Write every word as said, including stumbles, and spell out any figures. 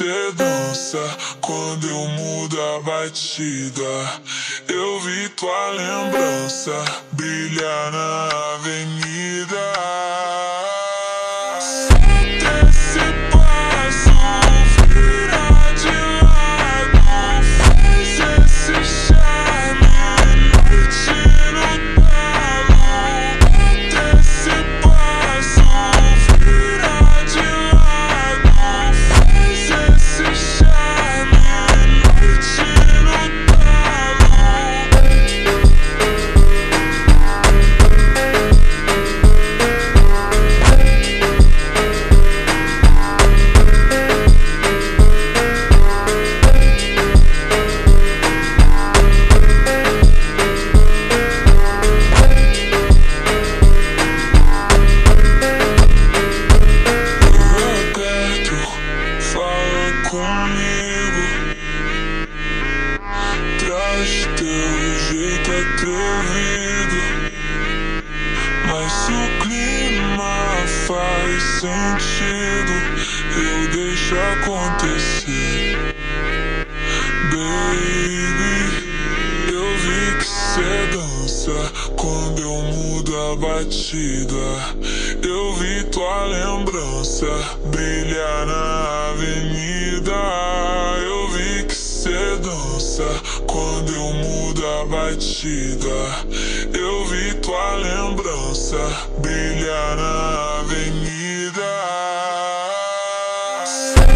cê dança quando eu mudo a batida. Eu vi tua lembrança brilhar na avenida. Solta esse passo, vira de lado, faz esse charme, noite no talo. Solta esse passo, vira de lado, faz esse charme, noite no talo. Comigo, traz teu jeito atrevido, mas se o clima faz sentido, eu deixo acontecer. Baby, eu vi que cê dança quando eu mudo a batida. Eu vi tua lembrança brilhar na avenida. Eu vi que cê dança quando eu mudo a batida. Eu vi tua lembrança brilhar na avenida.